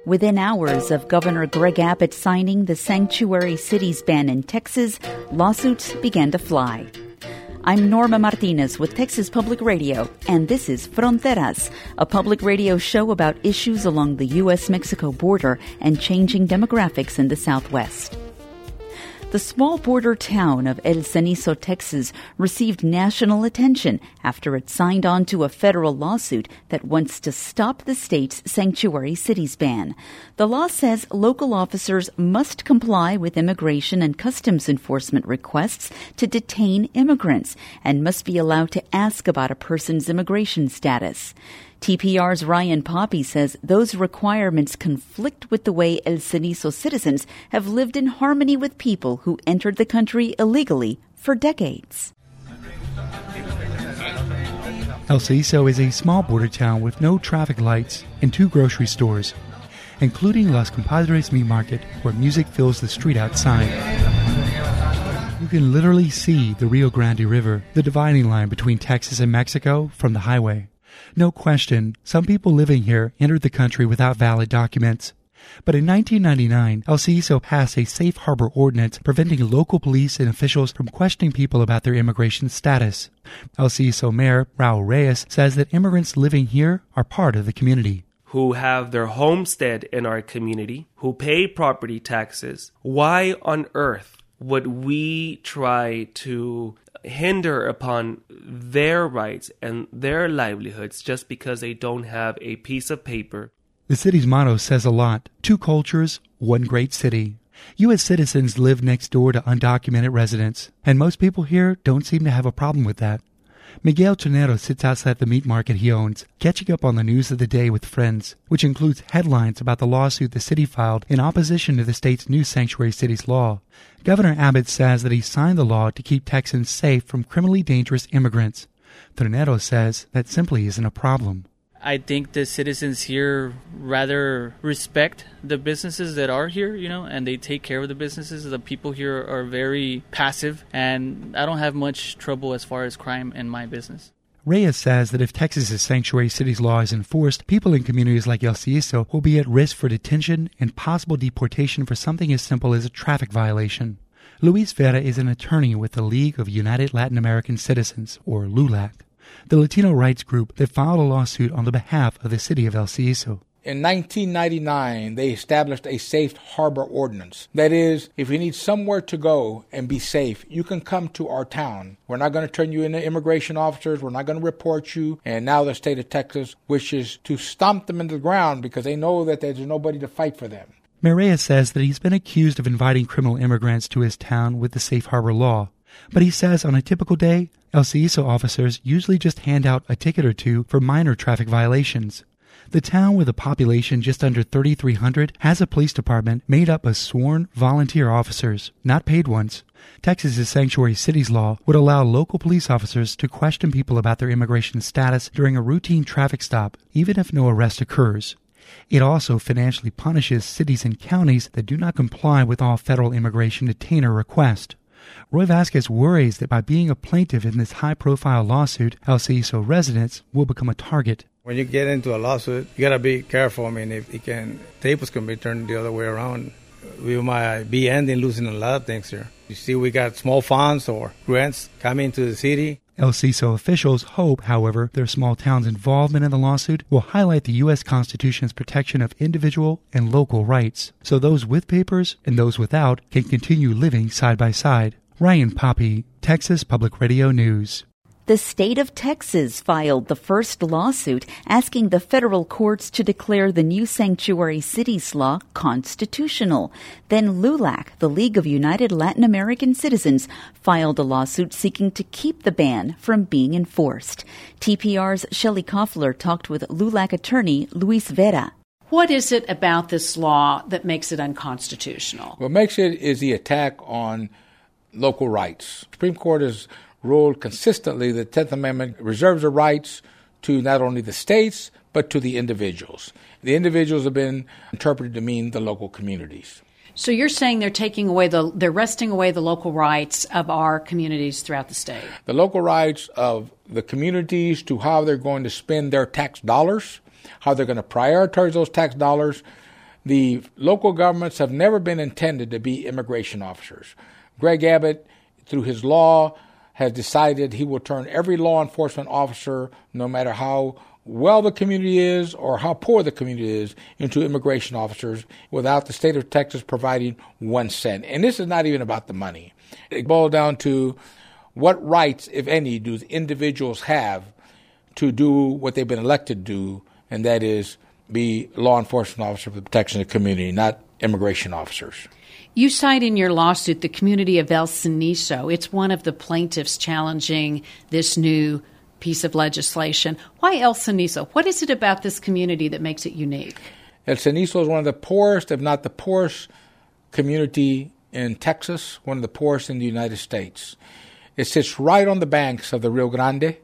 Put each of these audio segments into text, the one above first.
Within hours of Governor Greg Abbott signing the Sanctuary Cities ban in Texas, lawsuits began to fly. I'm Norma Martinez with Texas Public Radio, and this is Fronteras, a public radio show about issues along the U.S.-Mexico border and changing demographics in the Southwest. The small border town of El Cenizo, Texas, received national attention after it signed on to a federal lawsuit that wants to stop the state's sanctuary cities ban. The law says local officers must comply with immigration and customs enforcement requests to detain immigrants and must be allowed to ask about a person's immigration status. TPR's Ryan Poppe says those requirements conflict with the way El Cenizo citizens have lived in harmony with people who entered the country illegally for decades. El Cenizo is a small border town with no traffic lights and 2 grocery stores, including Los Compadres Meat Market, where music fills the street outside. You can literally see the Rio Grande River, the dividing line between Texas and Mexico, from the highway. No question, some people living here entered the country without valid documents. But in 1999, El Cenizo passed a safe harbor ordinance preventing local police and officials from questioning people about their immigration status. El Cenizo Mayor Raul Reyes says that immigrants living here are part of the community. Who have their homestead in our community, who pay property taxes. Why on earth would we try to hinder upon their rights and their livelihoods just because they don't have a piece of paper? The city's motto says a lot. 2 cultures, 1 great city. U.S. citizens live next door to undocumented residents, and most people here don't seem to have a problem with that. Miguel Tonero sits outside the meat market he owns, catching up on the news of the day with friends, which includes headlines about the lawsuit the city filed in opposition to the state's new sanctuary cities law. Governor Abbott says that he signed the law to keep Texans safe from criminally dangerous immigrants. Tonero says that simply isn't a problem. I think the citizens here rather respect the businesses that are here, and they take care of the businesses. The people here are very passive, and I don't have much trouble as far as crime in my business. Reyes says that if Texas's sanctuary cities law is enforced, people in communities like El Cenizo will be at risk for detention and possible deportation for something as simple as a traffic violation. Luis Vera is an attorney with the League of United Latin American Citizens, or LULAC, the Latino rights group that filed a lawsuit on the behalf of the city of El Cenizo. In 1999, they established a safe harbor ordinance. That is, if you need somewhere to go and be safe, you can come to our town. We're not going to turn you into immigration officers. We're not going to report you. And now the state of Texas wishes to stomp them into the ground because they know that there's nobody to fight for them. Maria says that he's been accused of inviting criminal immigrants to his town with the safe harbor law. But he says on a typical day, El Cenizo officers usually just hand out a ticket or 2 for minor traffic violations. The town, with a population just under 3,300, has a police department made up of sworn volunteer officers, not paid ones. Texas's sanctuary cities law would allow local police officers to question people about their immigration status during a routine traffic stop, even if no arrest occurs. It also financially punishes cities and counties that do not comply with all federal immigration detainer requests. Roy Vasquez worries that by being a plaintiff in this high-profile lawsuit, El Cenizo residents will become a target. When you get into a lawsuit, you got to be careful. I mean, tables can be turned the other way around. We might be losing a lot of things here. You see, we got small funds or grants coming to the city. El Cenizo officials hope, however, their small town's involvement in the lawsuit will highlight the U.S. Constitution's protection of individual and local rights, so those with papers and those without can continue living side by side. Ryan Poppe, Texas Public Radio News. The state of Texas filed the first lawsuit asking the federal courts to declare the new sanctuary cities law constitutional. Then LULAC, the League of United Latin American Citizens, filed a lawsuit seeking to keep the ban from being enforced. TPR's Shelley Koffler talked with LULAC attorney Luis Vera. What is it about this law that makes it unconstitutional? What makes it is the attack on local rights. The Supreme Court has ruled consistently that the 10th Amendment reserves the rights to not only the states, but to the individuals. The individuals have been interpreted to mean the local communities. So you're saying they're wresting away the local rights of our communities throughout the state? The local rights of the communities to how they're going to spend their tax dollars, how they're going to prioritize those tax dollars, The local governments have never been intended to be immigration officers. Greg Abbott, through his law, has decided he will turn every law enforcement officer, no matter how well the community is or how poor the community is, into immigration officers without the state of Texas providing 1 cent. And this is not even about the money. It boils down to what rights, if any, do the individuals have to do what they've been elected to do, and that is be law enforcement officers for the protection of the community, not immigration officers. You cite in your lawsuit the community of El Cenizo. It's one of the plaintiffs challenging this new piece of legislation. Why El Cenizo? What is it about this community that makes it unique? El Cenizo is one of the poorest, if not the poorest, community in Texas, one of the poorest in the United States. It sits right on the banks of the Rio Grande,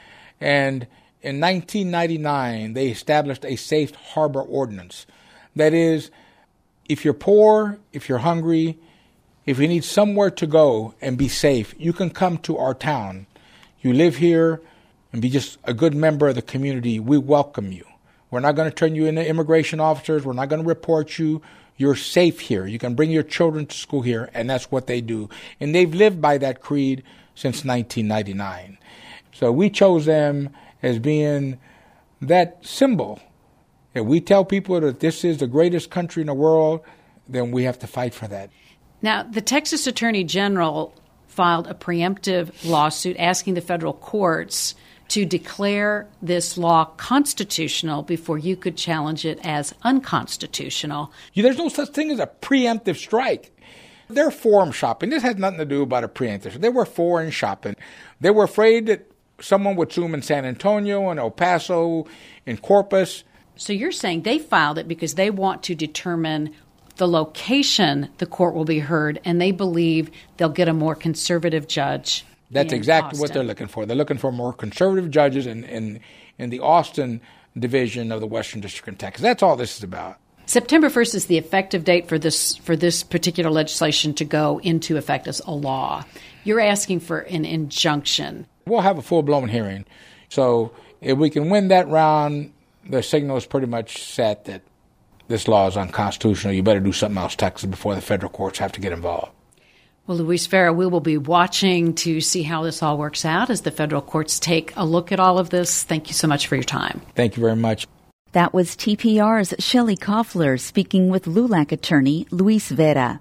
and in 1999, they established a safe harbor ordinance. That is, if you're poor, if you're hungry, if you need somewhere to go and be safe, you can come to our town. You live here and be just a good member of the community. We welcome you. We're not going to turn you into immigration officers. We're not going to report you. You're safe here. You can bring your children to school here, and that's what they do. And they've lived by that creed since 1999. So we chose them as being that symbol. If we tell people that this is the greatest country in the world, then we have to fight for that. Now, the Texas Attorney General filed a preemptive lawsuit asking the federal courts to declare this law constitutional before you could challenge it as unconstitutional. There's no such thing as a preemptive strike. They're forum shopping. This has nothing to do about a preemptive. They were forum shopping. They were afraid that someone would sue them in San Antonio and El Paso and Corpus. So you're saying they filed it because they want to determine the location the court will be heard, and they believe they'll get a more conservative judge. That's exactly Austin. what they're looking for. They're looking for more conservative judges in the Austin division of the Western District of Texas. That's all this is about. September 1st is the effective date for this particular legislation to go into effect as a law. You're asking for an injunction. We'll have a full-blown hearing. So if we can win that round, the signal is pretty much set that this law is unconstitutional. You better do something else, Texas, before the federal courts have to get involved. Well, Luis Vera, we will be watching to see how this all works out as the federal courts take a look at all of this. Thank you so much for your time. Thank you very much. That was TPR's Shelley Koffler speaking with LULAC attorney Luis Vera.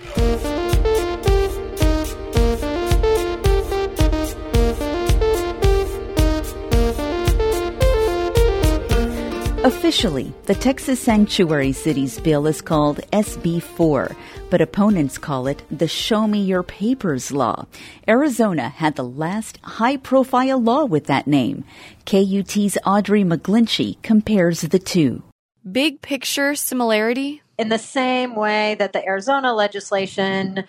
Officially, the Texas Sanctuary Cities bill is called SB 4, but opponents call it the Show Me Your Papers law. Arizona had the last high-profile law with that name. KUT's Audrey McGlinchey compares the two. Big picture similarity? In the same way that the Arizona legislation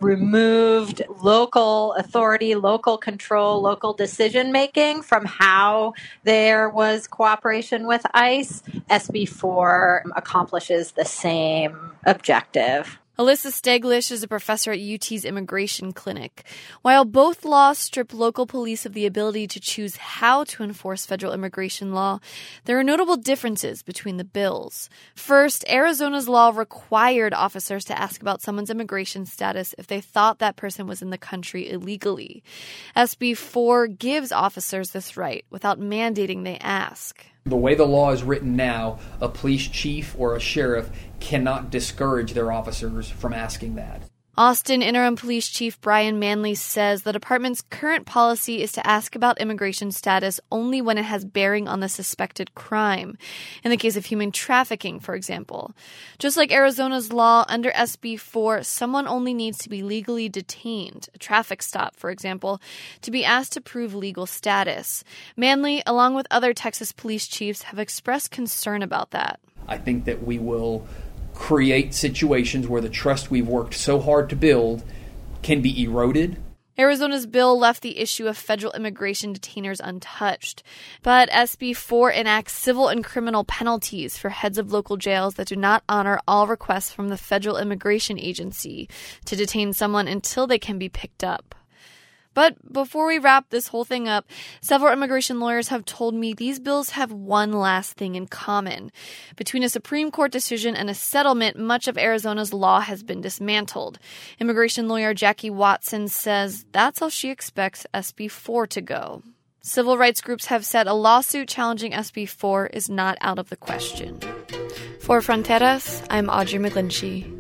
removed local authority, local control, local decision-making from how there was cooperation with ICE, SB 4 accomplishes the same objective. Alyssa Steglish is a professor at UT's Immigration Clinic. While both laws strip local police of the ability to choose how to enforce federal immigration law, there are notable differences between the bills. First, Arizona's law required officers to ask about someone's immigration status if they thought that person was in the country illegally. SB 4 gives officers this right without mandating they ask. The way the law is written now, a police chief or a sheriff cannot discourage their officers from asking that. Austin Interim Police Chief Brian Manley says the department's current policy is to ask about immigration status only when it has bearing on the suspected crime. In the case of human trafficking, for example. Just like Arizona's law, under SB 4, someone only needs to be legally detained, a traffic stop, for example, to be asked to prove legal status. Manley, along with other Texas police chiefs, have expressed concern about that. I think that we will create situations where the trust we've worked so hard to build can be eroded. Arizona's bill left the issue of federal immigration detainers untouched. But SB 4 enacts civil and criminal penalties for heads of local jails that do not honor all requests from the Federal Immigration Agency to detain someone until they can be picked up. But before we wrap this whole thing up, several immigration lawyers have told me these bills have one last thing in common. Between a Supreme Court decision and a settlement, much of Arizona's law has been dismantled. Immigration lawyer Jackie Watson says that's how she expects SB 4 to go. Civil rights groups have said a lawsuit challenging SB 4 is not out of the question. For Fronteras, I'm Audrey McGlinchey.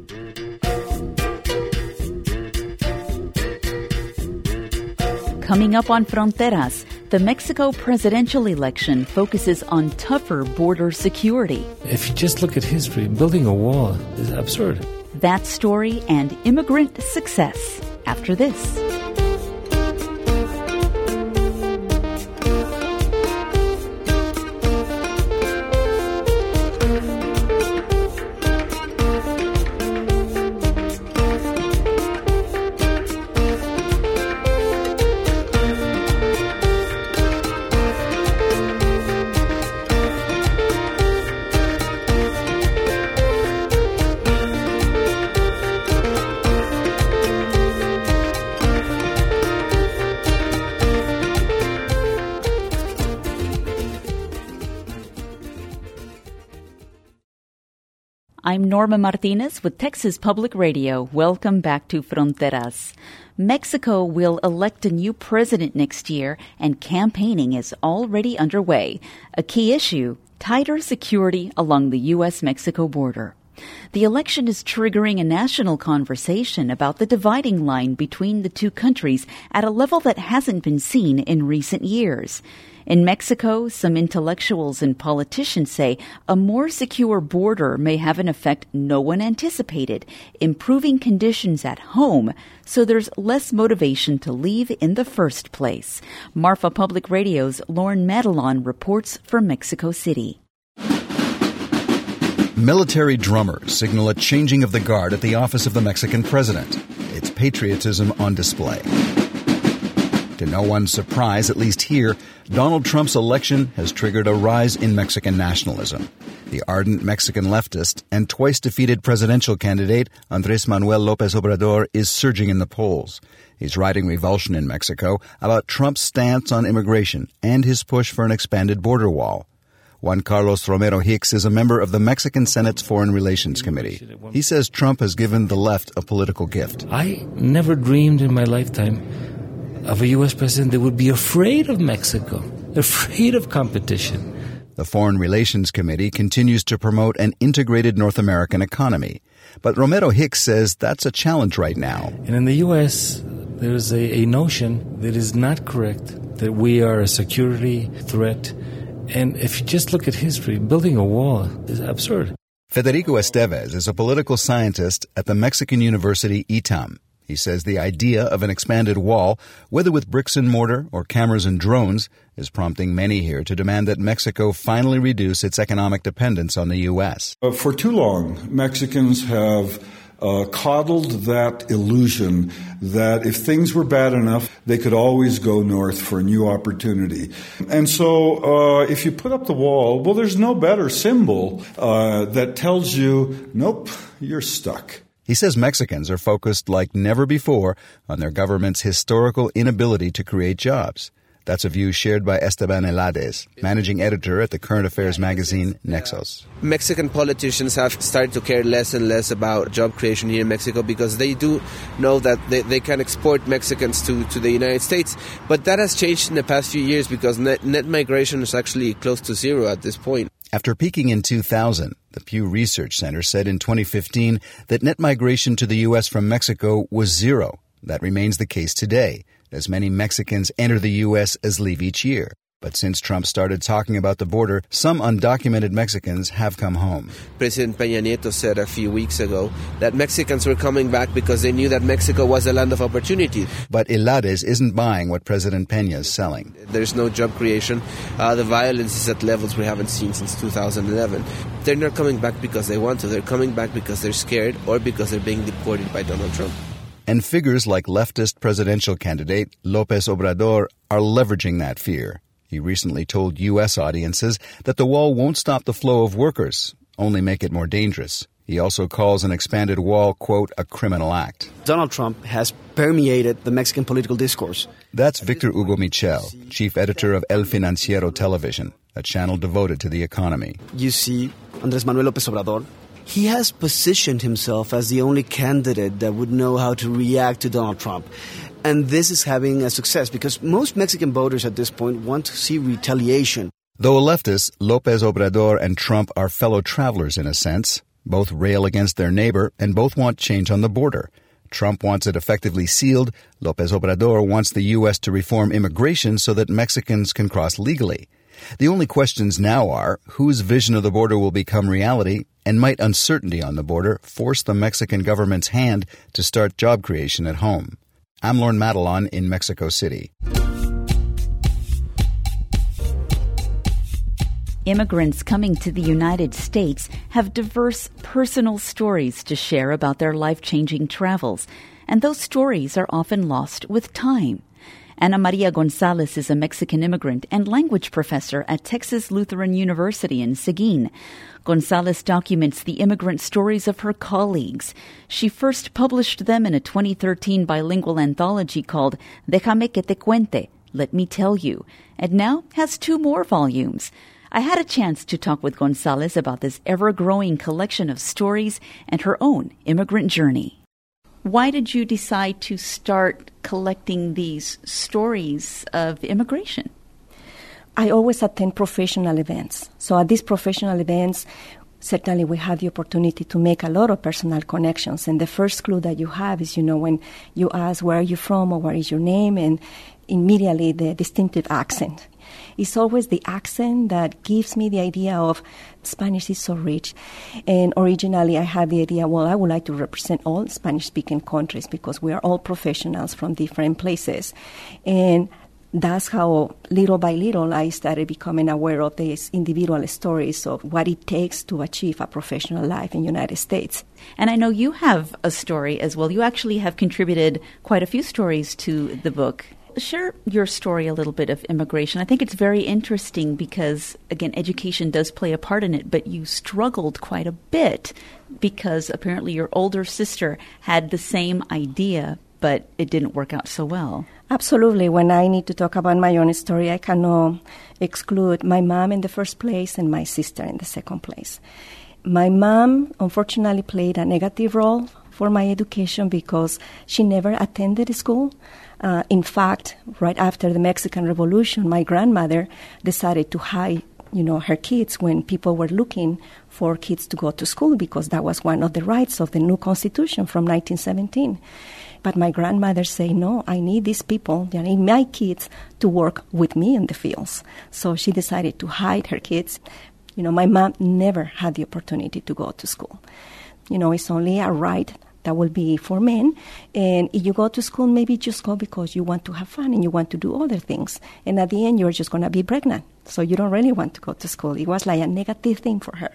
Coming up on Fronteras, the Mexico presidential election focuses on tougher border security. If you just look at history, building a wall is absurd. That story and immigrant success after this. I'm Norma Martinez with Texas Public Radio. Welcome back to Fronteras. Mexico will elect a new president next year, and campaigning is already underway. A key issue, tighter security along the U.S.-Mexico border. The election is triggering a national conversation about the dividing line between the two countries at a level that hasn't been seen in recent years. In Mexico, some intellectuals and politicians say a more secure border may have an effect no one anticipated, improving conditions at home, so there's less motivation to leave in the first place. Marfa Public Radio's Lauren Madelon reports from Mexico City. Military drummers signal a changing of the guard at the office of the Mexican president. It's patriotism on display. To no one's surprise, at least here, Donald Trump's election has triggered a rise in Mexican nationalism. The ardent Mexican leftist and twice-defeated presidential candidate Andrés Manuel López Obrador is surging in the polls. He's riding revulsion in Mexico about Trump's stance on immigration and his push for an expanded border wall. Juan Carlos Romero Hicks is a member of the Mexican Senate's Foreign Relations Committee. He says Trump has given the left a political gift. I never dreamed in my lifetime of a U.S. president that would be afraid of Mexico, afraid of competition. The Foreign Relations Committee continues to promote an integrated North American economy. But Romero Hicks says that's a challenge right now. And in the U.S., there's a notion that is not correct, that we are a security threat. And if you just look at history, building a wall is absurd. Federico Estevez is a political scientist at the Mexican University ITAM. He says the idea of an expanded wall, whether with bricks and mortar or cameras and drones, is prompting many here to demand that Mexico finally reduce its economic dependence on the U.S. For too long, Mexicans have coddled that illusion that if things were bad enough, they could always go north for a new opportunity. And so if you put up the wall, well, there's no better symbol that tells you, nope, you're stuck. He says Mexicans are focused like never before on their government's historical inability to create jobs. That's a view shared by Esteban Elades, managing editor at the current affairs magazine Nexos. Mexican politicians have started to care less and less about job creation here in Mexico because they do know that they can export Mexicans to the United States. But that has changed in the past few years because net migration is actually close to zero at this point. After peaking in 2000, the Pew Research Center said in 2015 that net migration to the U.S. from Mexico was zero. That remains the case today, as many Mexicans enter the U.S. as leave each year. But since Trump started talking about the border, some undocumented Mexicans have come home. President Peña Nieto said a few weeks ago that Mexicans were coming back because they knew that Mexico was a land of opportunity. But Elades isn't buying what President Peña is selling. There's no job creation. The violence is at levels we haven't seen since 2011. They're not coming back because they want to. They're coming back because they're scared or because they're being deported by Donald Trump. And figures like leftist presidential candidate López Obrador are leveraging that fear. He recently told U.S. audiences that the wall won't stop the flow of workers, only make it more dangerous. He also calls an expanded wall, quote, a criminal act. Donald Trump has permeated the Mexican political discourse. That's Victor Hugo Michel, chief editor of El Financiero Television, a channel devoted to the economy. You see, Andrés Manuel López Obrador, he has positioned himself as the only candidate that would know how to react to Donald Trump. And this is having a success because most Mexican voters at this point want to see retaliation. Though a leftist, López Obrador and Trump are fellow travelers in a sense. Both rail against their neighbor and both want change on the border. Trump wants it effectively sealed. López Obrador wants the U.S. to reform immigration so that Mexicans can cross legally. The only questions now are whose vision of the border will become reality, and might uncertainty on the border force the Mexican government's hand to start job creation at home? I'm Lorne Madelon in Mexico City. Immigrants coming to the United States have diverse personal stories to share about their life-changing travels, and those stories are often lost with time. Ana Maria Gonzalez is a Mexican immigrant and language professor at Texas Lutheran University in Seguin. Gonzalez documents the immigrant stories of her colleagues. She first published them in a 2013 bilingual anthology called Déjame que te cuente, Let Me Tell You, and now has 2 more volumes. I had a chance to talk with Gonzalez about this ever-growing collection of stories and her own immigrant journey. Why did you decide to start collecting these stories of immigration? I always attend professional events. So at these professional events, certainly we have the opportunity to make a lot of personal connections. And the first clue that you have is, when you ask, where are you from or what is your name? And immediately the distinctive accent. It's always the accent that gives me the idea of Spanish is so rich. And originally I had the idea, I would like to represent all Spanish-speaking countries because we are all professionals from different places. And that's how, little by little, I started becoming aware of these individual stories of what it takes to achieve a professional life in the United States. And I know you have a story as well. You actually have contributed quite a few stories to the book. Share your story a little bit of immigration. I think it's very interesting because, again, education does play a part in it, but you struggled quite a bit because apparently your older sister had the same idea, but it didn't work out so well. Absolutely. When I need to talk about my own story, I cannot exclude my mom in the first place and my sister in the second place. My mom, unfortunately, played a negative role for my education because she never attended school. In fact, right after the Mexican Revolution, my grandmother decided to hide, her kids when people were looking for kids to go to school because that was one of the rights of the new Constitution from 1917. But my grandmother said, no, I need these people, I need my kids to work with me in the fields. So she decided to hide her kids. My mom never had the opportunity to go to school. It's only a right that will be for men. And if you go to school, maybe just go because you want to have fun and you want to do other things. And at the end, you're just going to be pregnant. So you don't really want to go to school. It was like a negative thing for her.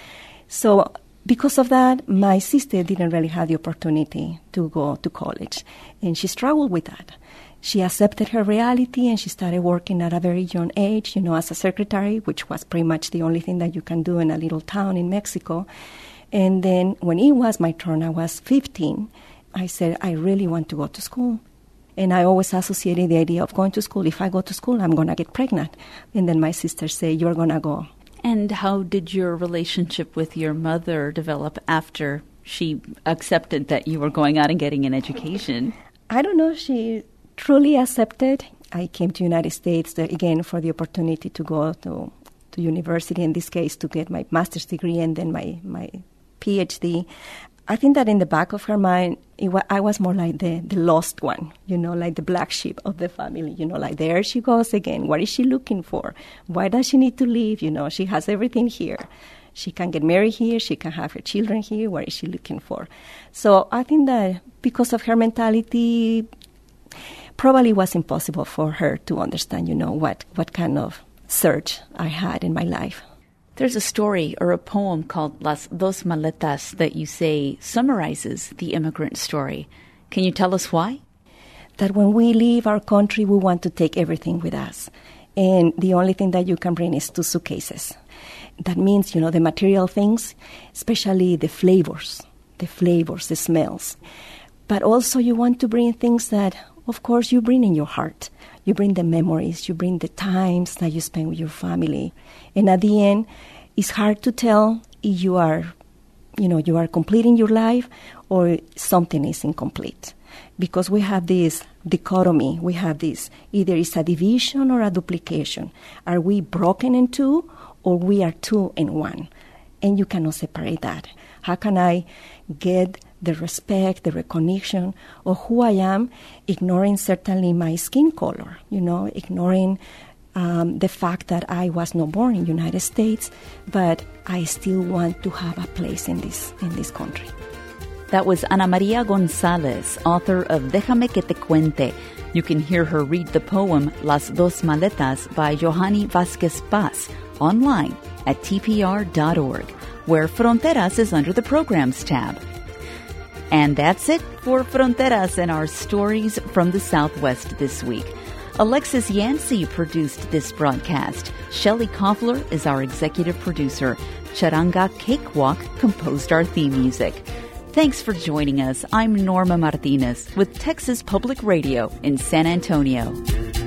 So because of that, my sister didn't really have the opportunity to go to college. And she struggled with that. She accepted her reality and she started working at a very young age, as a secretary, which was pretty much the only thing that you can do in a little town in Mexico. And then when it was my turn, I was 15, I said, I really want to go to school. And I always associated the idea of going to school. If I go to school, I'm going to get pregnant. And then my sister said, you're going to go. And how did your relationship with your mother develop after she accepted that you were going out and getting an education? I don't know if she truly accepted. I came to the United States, again, for the opportunity to go to university, in this case, to get my master's degree and then my PhD. I think that in the back of her mind, I was more like the lost one, like the black sheep of the family, like there she goes again. What is she looking for? Why does she need to leave? She has everything here. She can get married here. She can have her children here. What is she looking for? So I think that because of her mentality, probably it was impossible for her to understand, what kind of search I had in my life. There's a story or a poem called Las Dos Maletas that you say summarizes the immigrant story. Can you tell us why? That when we leave our country, we want to take everything with us. And the only thing that you can bring is 2 suitcases. That means, the material things, especially the flavors, the smells. But also you want to bring things that, of course, you bring in your heart. You bring the memories, you bring the times that you spend with your family. And at the end, it's hard to tell if you are completing your life or something is incomplete. Because we have this dichotomy, we have this, either it's a division or a duplication. Are we broken in two or we are two in one? And you cannot separate that. How can I get the respect, the recognition of who I am, ignoring certainly my skin color, ignoring the fact that I was not born in the United States, but I still want to have a place in this country. That was Ana Maria Gonzalez, author of Déjame que te cuente. You can hear her read the poem Las Dos Maletas by Johanny Vázquez Paz online at tpr.org, where Fronteras is under the Programs tab. And that's it for Fronteras and our stories from the Southwest this week. Alexis Yancey produced this broadcast. Shelley Koffler is our executive producer. Charanga Cakewalk composed our theme music. Thanks for joining us. I'm Norma Martinez with Texas Public Radio in San Antonio.